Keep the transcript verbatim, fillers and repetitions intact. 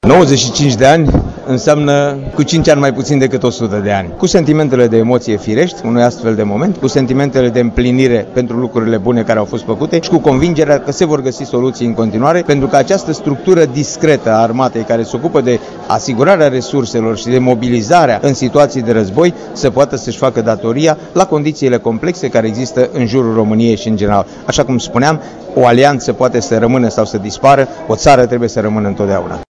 nouăzeci și cinci de ani înseamnă cu cinci ani mai puțin decât o sută de ani. Cu sentimentele de emoție firești, unui astfel de moment, cu sentimentele de împlinire pentru lucrurile bune care au fost făcute și cu convingerea că se vor găsi soluții în continuare, pentru că această structură discretă a armatei care se ocupă de asigurarea resurselor și de mobilizarea în situații de război să poată să-și facă datoria la condițiile complexe care există în jurul României și în general. Așa cum spuneam, o alianță poate să rămână sau să dispară, o țară trebuie să rămână întotdeauna.